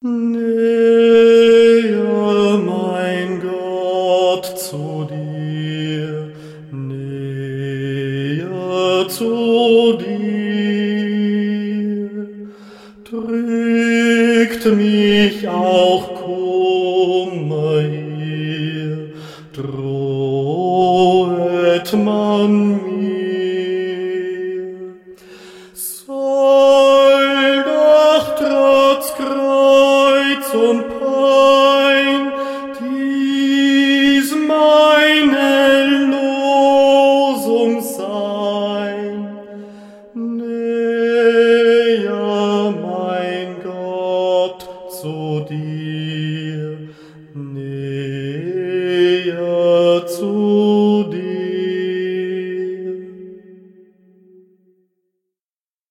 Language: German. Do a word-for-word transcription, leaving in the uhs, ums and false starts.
Näher, mein Gott, zu dir, näher zu dir, drückt mich auch